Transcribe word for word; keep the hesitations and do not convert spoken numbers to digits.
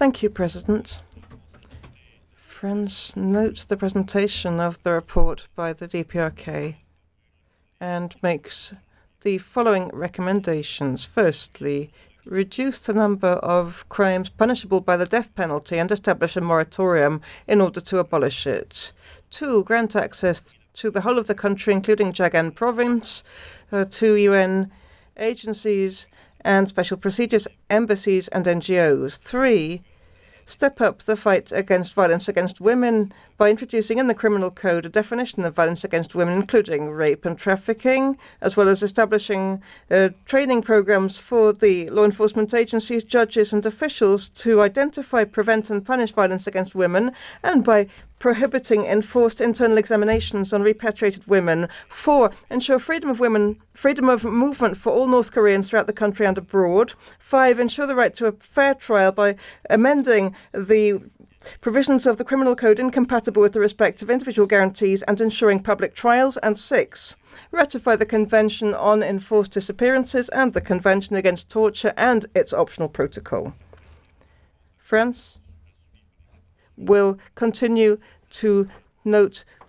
Thank you, President. France notes the presentation of the report by the D P R K and makes the following recommendations. Firstly, reduce the number of crimes punishable by the death penalty and establish a moratorium in order to abolish it. Two, grant access to the whole of the country, including Jagan province, uh, to U N agencies and special procedures, embassies and N G Os. Three, step up the fight against violence against women by introducing in the criminal code a definition of violence against women, including rape and trafficking, as well as establishing uh, training programs for the law enforcement agencies, judges and officials to identify, prevent and punish violence against women, and by prohibiting enforced internal examinations on repatriated women. Four, ensure freedom of women, freedom of movement for all North Koreans throughout the country and abroad. Five, ensure the right to a fair trial by amending the provisions of the criminal code incompatible with the respect of individual guarantees and ensuring public trials. And six, ratify the Convention on Enforced Disappearances and the Convention Against Torture and its optional protocol. France will continue to note